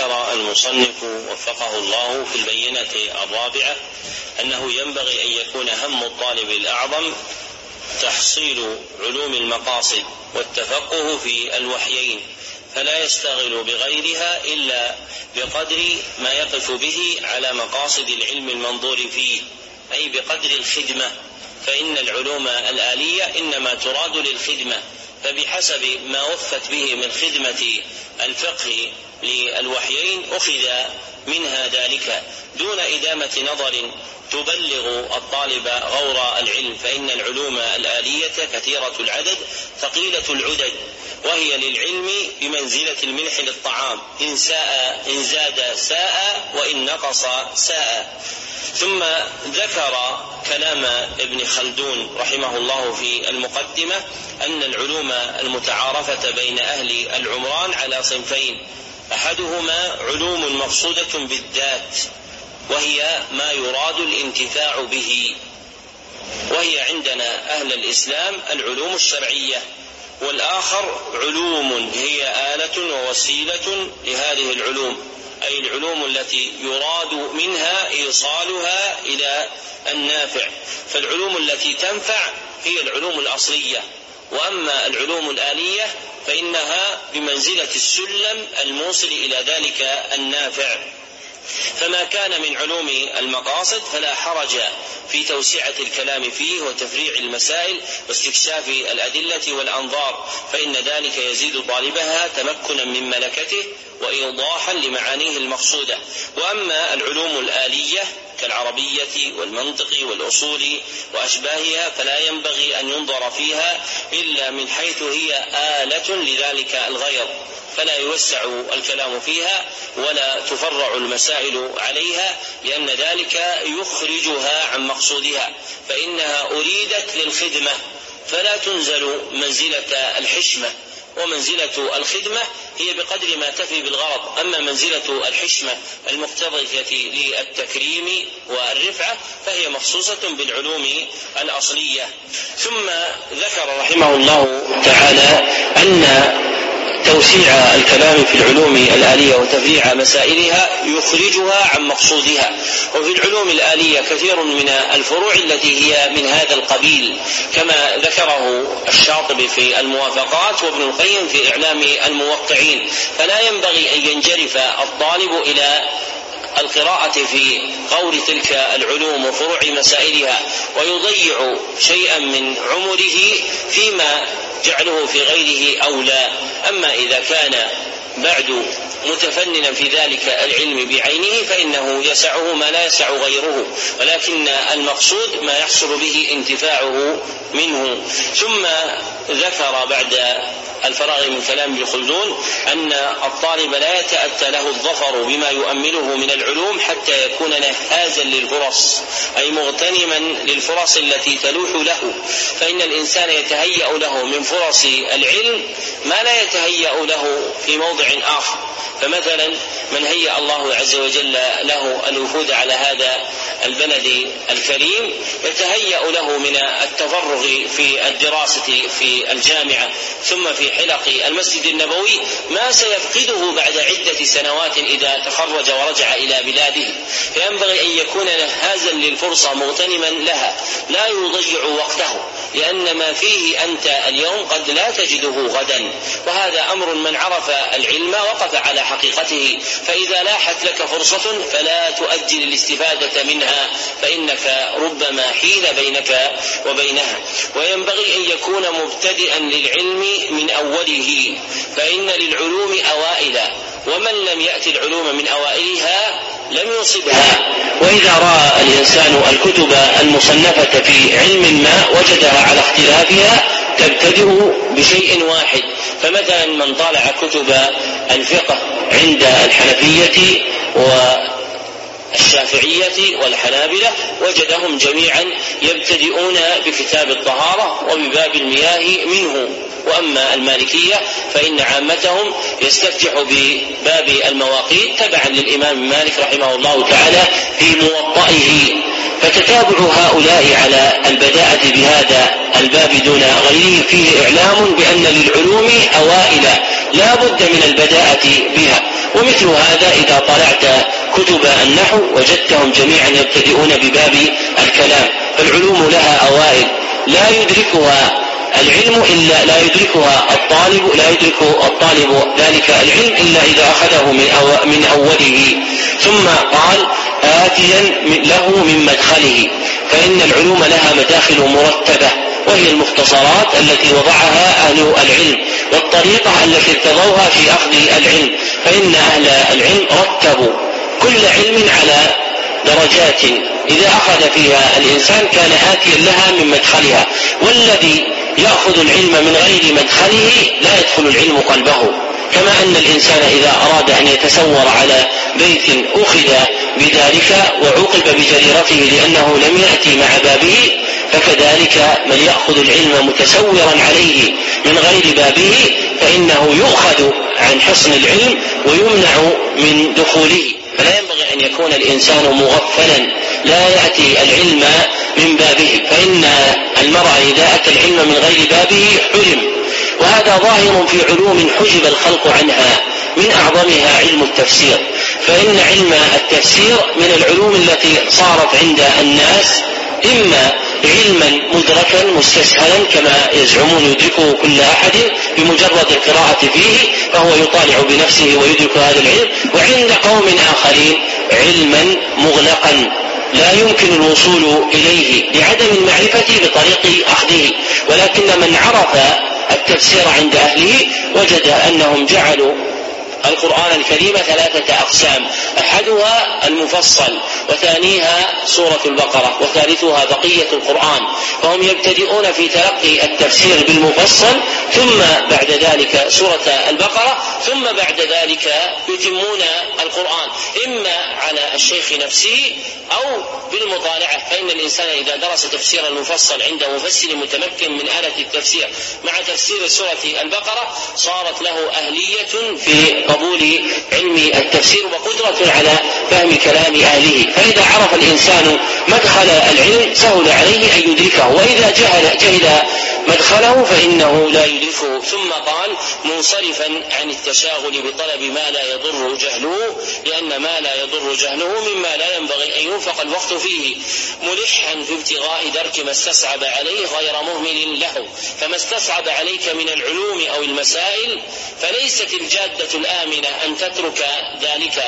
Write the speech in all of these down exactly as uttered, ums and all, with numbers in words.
ذكر المصنف وفقه الله في البينة الرابعة أنه ينبغي أن يكون هم الطالب الأعظم تحصيل علوم المقاصد والتفقه في الوحيين، فلا يشتغل بغيرها إلا بقدر ما يقف به على مقاصد العلم المنظور فيه، أي بقدر الخدمة، فإن العلوم الآلية إنما تراد للخدمة، فبحسب ما وفت به من خدمة الفقه للوحيين أخذ منها ذلك دون إدامة نظر تبلغ الطالب غور العلم، فإن العلوم الآلية كثيرة العدد ثقيلة العدد، وهي للعلم بمنزلة الملح للطعام، إن ساء إن زاد ساء وإن نقص ساء. ثم ذكر كلام ابن خلدون رحمه الله في المقدمة أن العلوم المتعارفة بين أهل العمران على صنفين: أحدهما علوم مقصودة بالذات، وهي ما يراد الانتفاع به، وهي عندنا أهل الإسلام العلوم الشرعية، والآخر علوم هي آلة ووسيلة لهذه العلوم، أي العلوم التي يراد منها إيصالها إلى النافع، فالعلوم التي تنفع هي العلوم الأصلية، وأما العلوم الآلية فإنها بمنزلة السلم الموصل إلى ذلك النافع. فما كان من علوم المقاصد فلا حرج في توسعة الكلام فيه وتفريع المسائل واستكشاف الأدلة والأنظار، فإن ذلك يزيد طالبها تمكنا من ملكته وإيضاحا لمعانيه المقصودة. وأما العلوم الآلية كالعربية والمنطق والأصول وأشباهها فلا ينبغي أن ينظر فيها إلا من حيث هي آلة لذلك الغير، فلا يوسع الكلام فيها ولا تفرع المسائل عليها، لأن ذلك يخرجها عن مقصودها، فإنها أريدت للخدمة فلا تنزل منزلة الحشمة، ومنزلة الخدمة هي بقدر ما تفي بالغرض، أما منزلة الحشمة المقتضية للتكريم والرفعة فهي مخصوصة بالعلوم الأصلية. ثم ذكر رحمه الله تعالى أن توسيع الكلام في العلوم الآلية وتفريع مسائلها يخرجها عن مقصودها، وفي العلوم الآلية كثير من الفروع التي هي من هذا القبيل، كما ذكره الشاطبي في الموافقات وابن القيم في إعلام الموقعين، فلا ينبغي أن ينجرف الطالب إلى القراءة في غور تلك العلوم وفروع مسائلها ويضيع شيئا من عمره فيما جعله في غيره أولى. أما إذا كان بعد متفننا في ذلك العلم بعينه فإنه يسعه ما لا يسع غيره، ولكن المقصود ما يحصل به انتفاعه منه. ثم ذكر بعد الفراغ من كلام ابن خلدون أن الطالب لا يتأتى له الظفر بما يؤمله من العلوم حتى يكون نهازا للفرص، أي مغتنما للفرص التي تلوح له، فإن الإنسان يتهيأ له من فرص العلم ما لا يتهيأ له في موضع آخر. فمثلا من هيأ الله عز وجل له الوفود على هذا البلد الكريم يتهيأ له من التفرغ في الدراسة في الجامعة ثم في حلق المسجد النبوي ما سيفقده بعد عدة سنوات إذا تخرج ورجع إلى بلاده، فينبغي أن يكون نهازا للفرصة مغتنما لها لا يضيع وقته، لأن ما فيه أنت اليوم قد لا تجده غدا، وهذا أمر من عرف العلم وقف على حقيقته، فإذا لاحت لك فرصة فلا تؤجل الاستفادة منها، فإنك ربما حيل بينك وبينها. وينبغي أن يكون مبتدئا للعلم من أوله، فإن للعلوم أوائل، ومن لم يأتي العلوم من أوائلها لم يصبها. وإذا رأى الإنسان الكتب المصنفة في علم ما وجدها على اختلافها تبتدئ بشيء واحد، فمثلا من طالع كتب الفقه عند الحنفية والشافعية والحنابلة وجدهم جميعا يبتدئون بكتاب الطهارة وبباب المياه منه، وأما المالكية فإن عامتهم يستفتح بباب المواقيت تبعا للإمام مالك رحمه الله تعالى في موطئه، فتتابع هؤلاء على البداءة بهذا الباب دون غيره فيه إعلام بأن للعلوم أوائل لا بد من البداءة بها. ومثل هذا إذا طلعت كتب النحو وجدتهم جميعا يبتدئون بباب الكلام، فالعلوم لها أوائل لا يدركها العلم إلا لا يدركها الطالب لا يدرك الطالب ذلك العلم إلا إذا أخذه من, أو من أوله. ثم قال آتيا له من مدخله، فإن العلوم لها مداخل مرتبة وهي المختصرات التي وضعها أهل العلم والطريقة التي ارتضوها في أخذ العلم، فإن أهل العلم رتبوا كل علم على درجات إذا أخذ فيها الإنسان كان آتيا لها من مدخلها. والذي يأخذ العلم من غير مدخله لا يدخل العلم قلبه، كما أن الإنسان إذا أراد أن يتسور على بيت أخذ بذلك وعوقب بجريرته لأنه لم يأتي مع بابه، فكذلك من يأخذ العلم متسورا عليه من غير بابه فإنه يؤخذ عن حصن العلم ويمنع من دخوله. فلا ينبغي أن يكون الإنسان مغفلا لا يأتي العلم من بابه، فإن المرء إذا أتى العلم من غير بابه حرم. وهذا ظاهر في علوم حجب الخلق عنها، من أعظمها علم التفسير، فإن علم التفسير من العلوم التي صارت عند الناس إما علما مدركا مستسهلا كما يزعمون يدركه كل أحد بمجرد القراءة فيه فهو يطالع بنفسه ويدرك هذا العلم، وعند قوم آخرين علما مغلقا لا يمكن الوصول إليه لعدم المعرفة بطريق أخذه. ولكن من عرف التفسير عند أهله وجد أنهم جعلوا القرآن الكريم ثلاثة أقسام، أحدها المفصل، وثانيها سورة البقرة، وثالثها بقية القرآن. فهم يبتدئون في تلقي التفسير بالمفصل، ثم بعد ذلك سورة البقرة، ثم بعد ذلك يتمون القرآن إما على الشيخ نفسه أو بالمطالعة. فإن الإنسان إذا درس تفسير المفصل عند مفسر متمكن من آلة التفسير مع تفسير سورة البقرة صارت له أهلية في قبول علم التفسير وقدرة على فهم كلام أهله. فإذا عرف الإنسان مدخل العلم سهل عليه أن يدركه، وإذا جهل, جهل مدخله فإنه لا يدركه. ثم قال منصرفا عن التشاغل بطلب ما لا يضر جهله، لأن ما لا يضر جهله مما لا ينبغي أن ينفق الوقت فيه، ملحا في ابتغاء درك ما استصعب عليه غير مهمل له. فما استصعب عليك من العلوم أو المسائل فليست الجادة الآمنة أن تترك ذلك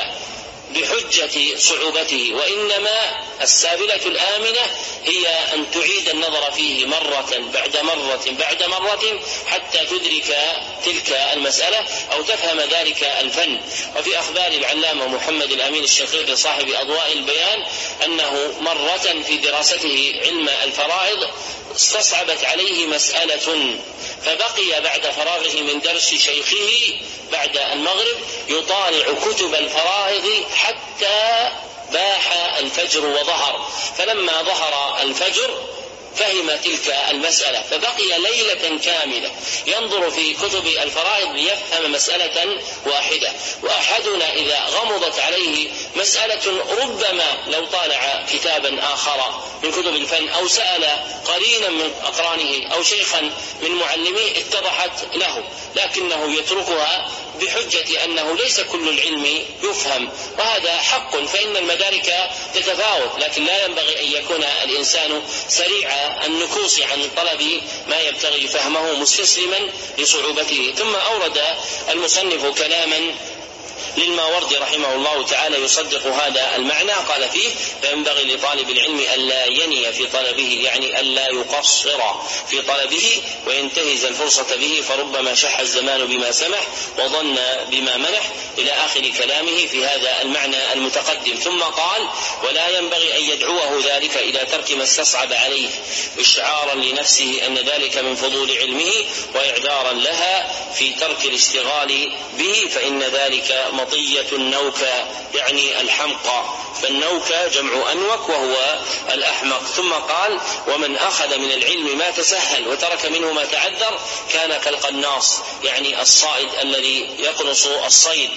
بحجة صعوبته، وإنما السابلة الآمنة هي أن تعيد النظر فيه مرة بعد مرة بعد مرة حتى تدرك تلك المسألة أو تفهم ذلك الفن. وفي أخبار العلامة محمد الأمين الشنقيطي صاحب أضواء البيان أنه مرة في دراسته علم الفرائض استصعبت عليه مسألة، فبقي بعد فراغه من درس شيخه بعد المغرب يطالع كتب الفرائض حتى باح الفجر وظهر. فلما ظهر الفجر فهم تلك المسألة، فبقي ليلة كاملة ينظر في كتب الفرائض ليفهم مسألة واحدة. وأحدنا إذا غمضت عليه مسألة ربما لو طالع كتابا آخر من كتب الفن أو سأل قرينا من أقرانه أو شيخا من معلمه اتضحت له، لكنه يتركها بحجة أنه ليس كل العلم يفهم، وهذا حق، فإن المدارك تتفاوت، لكن لا ينبغي أن يكون الإنسان سريع النكوص عن طلب ما يبتغي فهمه مستسلما لصعوبته. ثم أورد المصنف كلاما للماوردي رحمه الله تعالى يصدق هذا المعنى، قال فيه فينبغي لطالب العلم ألا يني في طلبه، يعني ألا يقصر في طلبه وينتهز الفرصة به، فربما شح الزمان بما سمح وظن بما منح، إلى آخر كلامه في هذا المعنى المتقدم. ثم قال ولا ينبغي أن يدعوه ذلك إلى ترك ما استصعب عليه إشعارا لنفسه أن ذلك من فضول علمه وإعذارا لها في ترك الاشتغال به، فإن ذلك مطية النوكة يعني الحمقى، فالنوكة جمع أنوك وهو الأحمق. ثم قال ومن أخذ من العلم ما تسهل وترك منه ما تعذر كان كالقناص، يعني الصائد الذي يقنص الصيد،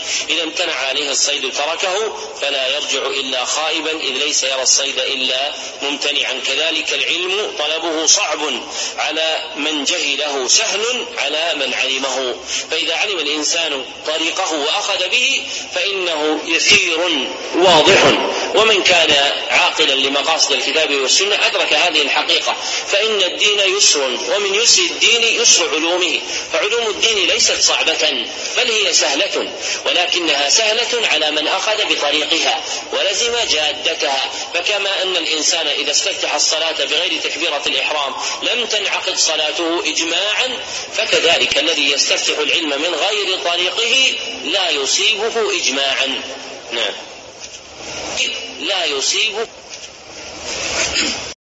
إذا امتنع عليه الصيد تركه فلا يرجع إلا خائبا، إذ ليس يرى الصيد إلا ممتنعا. كذلك العلم طلبه صعب على من جهله، سهل على من علمه. فإذا علم الإنسان طريقه وأخذ به فإنه يسير واضح. ومن كان عاقلا لمقاصد الكتاب والسنة أدرك هذه الحقيقة، فإن الدين يسر، ومن يسر الدين يسر علومه. فعلوم الدين ليست صعبة بل هي سهلة، ولكنها سهلة على من أخذ بطريقها ولزم جادتها. فكما أن الإنسان إذا استفتح الصلاة بغير تكبيرة الإحرام لم تنعقد صلاته إجماعا، فكذلك الذي يستفتح العلم من غير طريقه لا يصيبه إجماعا. نعم، لا يصيبه